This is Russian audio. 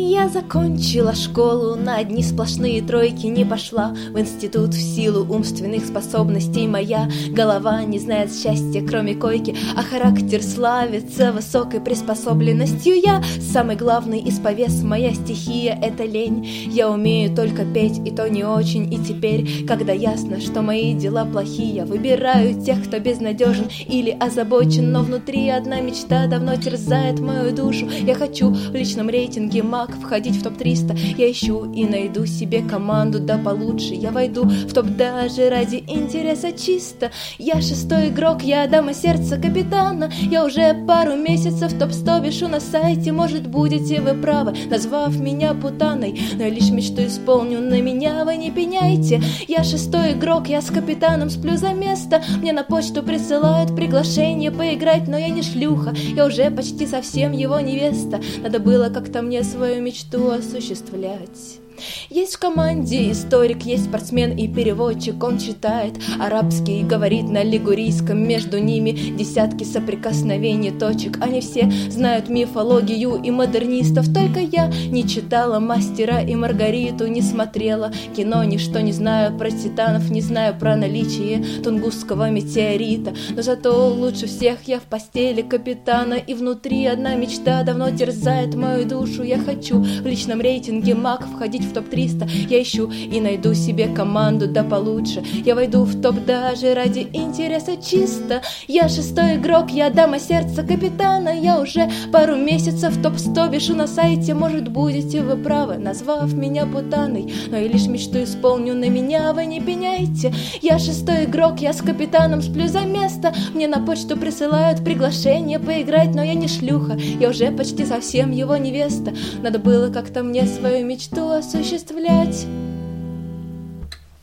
Я закончила школу, на одни сплошные тройки не пошла в институт в силу умственных способностей. Моя голова не знает счастья, кроме койки, а характер славится высокой приспособленностью. Я самый главный из повес, моя стихия — это лень. Я умею только петь, и то не очень. И теперь, когда ясно, что мои дела плохие, я выбираю тех, кто безнадежен или озабочен. Но внутри одна мечта давно терзает мою душу. Я хочу в личном рейтинге МАК входить в топ-300. Я ищу и найду себе команду, да получше. Я войду в топ даже ради интереса чисто. Я шестой игрок, я дама сердца капитана. Я уже пару месяцев в топ-100 вешу на сайте. Может, будете вы правы, назвав меня путаной, но я лишь мечту исполню, на меня вы не пеняйте. Я шестой игрок, я с капитаном сплю за место. Мне на почту присылают приглашение поиграть, но я не шлюха, я уже почти совсем его невеста. Надо было как-то мне свою мечту осуществлять. Есть в команде историк, есть спортсмен и переводчик. Он читает арабский, говорит на лигурийском. Между ними десятки соприкосновений точек. Они все знают мифологию и модернистов. Только я не читала «Мастера и Маргариту», не смотрела кино, ничто не знаю про титанов, не знаю про наличие тунгусского метеорита. Но зато лучше всех я в постели капитана. И внутри одна мечта давно терзает мою душу. Я хочу в личном рейтинге МАК входить в топ-300. Я ищу и найду себе команду, да получше. Я войду в топ даже ради интереса чисто. Я шестой игрок, я дама сердца капитана. Я уже пару месяцев в топ-100 вешу на сайте. Может, будете вы правы, назвав меня путаной, но я лишь мечту исполню, на меня вы не пеняйте. Я шестой игрок, я с капитаном сплю за место. Мне на почту присылают приглашение поиграть, но я не шлюха, я уже почти совсем его невеста. Надо было как-то мне свою мечту осуществлять.